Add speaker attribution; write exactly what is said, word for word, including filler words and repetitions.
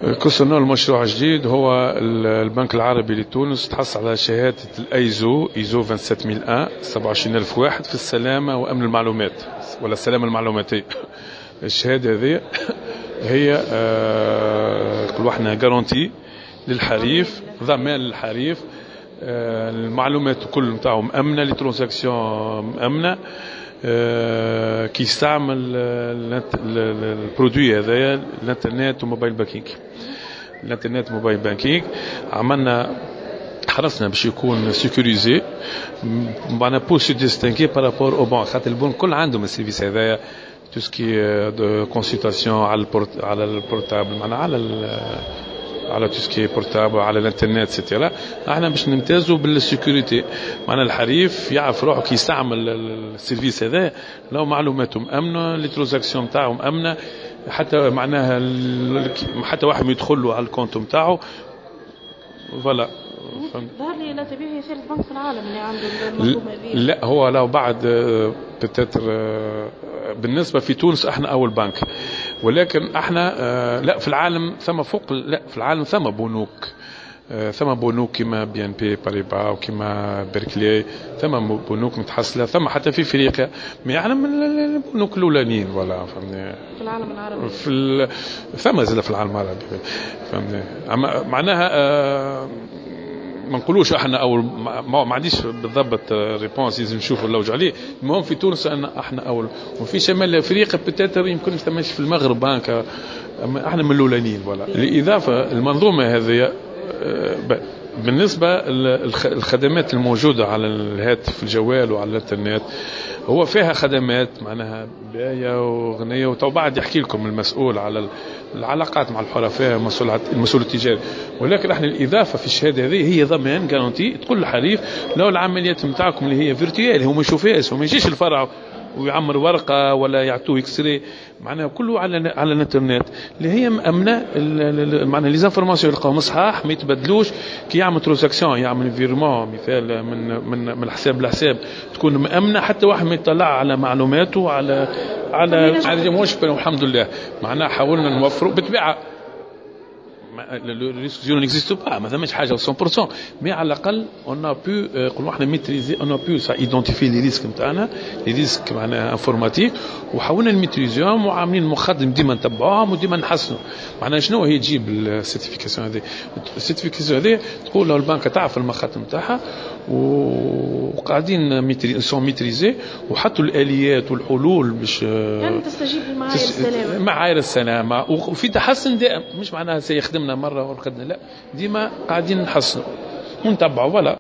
Speaker 1: كونسيرنون المشروع الجديد، هو البنك العربي لتونس تحصل على شهادة الايزو ايزو سبعة وعشرين ألف وواحد سبعة وعشرين ألف واحد في السلامة وأمن المعلومات ولا السلامة المعلوماتية. الشهادة هذه هي آه كل واحدة جارونتي للحريف، ضمان للحريف، آه المعلومات كل نتاعو مأمنة، لي ترانزاكسيون مأمنة، آه كي يستعمل البرودوي هذايا الانترنت وموبايل بانكينغ. الانترنت موبايل بانكينغ عملنا حرصنا باش يكون سيكوريزي، معنا بو سو ديستينغي بارابور او بان، خاطر البنك كل عندهم السيرفيس هذايا تو سكي دو كونسلتاسيون على البورت على البورتابل، معنا على على تو سكي بورتابل على الانترنت سيتيرا. احنا باش نمتازوا بالسيكوريتي، معنا الحريف يعرف روحه كي يستعمل السيرفيس هذا لو معلوماته مأمنه، لي ترانزاكسيون نتاعو مأمنه، حتى معناها حتى واحد يدخل له على الكونت نتاعو. فوالا
Speaker 2: ظهر لي لا تبيه هي ثالث بنك في العالم اللي عنده المنظومه هذه.
Speaker 1: لا هو لو بعد بتتر بالنسبه في تونس احنا اول بنك، ولكن احنا لا في العالم ثم فوق، لا في العالم ثم بنوك، ثم بنوك كما بي ان بي باريبا وكما بيركلي، ثم بنوك متحصله، ثم حتى في افريقيا، يعني من البنوك الاولانيين ولا فهمني
Speaker 2: في العالم العربي،
Speaker 1: في ال... ثم زال في العالم العربي فهمني. معناها آه ما نقولوش احنا اول، ما, ما عنديش بالضبط ريبونس لازم نشوفوا اللوج عليه. المهم في تونس ان احنا اول، وفي شمال افريقيا بتاتر يمكن ما في المغرب بانك، احنا من الاولانيين. ولا الاضافه المنظومه هذه بالنسبه للخدمات الموجوده على الهاتف الجوال وعلى الانترنت، هو فيها خدمات معناها باية وغنية، وتو بعد يحكي لكم المسؤول على العلاقات مع الحرفاء، المسؤول المسؤول التجاري. ولكن احنا الاضافه في الشهاده هذه هي ضمان جارانتي، تقول للحريف لو العمليات نتاعكم اللي هي فيرتوال، هو ما يشوفهاش وما يجيش الفرع ويعمر ورقه ولا يعطوه اكسري، معناها كله على على الانترنت اللي هي مامنه، معناها لي زانفورماسيون يلقاهم صحاح ما يتبدلوش. كي يعمل ترانزاكسيون يعمل فيرمون مثال من من من الحساب لحساب، تكون مامنه، حتى واحد ما يطلع على معلوماته على على على موش. الحمد لله معناها حاولنا نوفروا بالطبيعه le risque zéro n'existe pas, ما ثماش حاجه cent pour cent، mais على الاقل on a pu نقولوا احنا ميتريزي، on a pu ça identifier les risques نتاعنا، les risques معناها انفورماتيك، وحاولنا نميتريزيهم وعاملين مخدم ديما نتبعوهم وديما نحسنوا. معناها شنو هي تجيب السيرتيفيكاسيون هذه؟ السيرتيفيكاسيون هذه تقول له البنك تعرف المخاطر نتاعها وقاعدين ميتري سون ميتريزي، وحطوا الاليات والحلول باش
Speaker 2: يعني تستجيب لمعايير السلامه،
Speaker 1: معايير السلامه، وفي تحسن دائم، مش معناها سيخدمنا مره وخدنا، لا ديما قاعدين نحسنوا ونتبعوا. ولا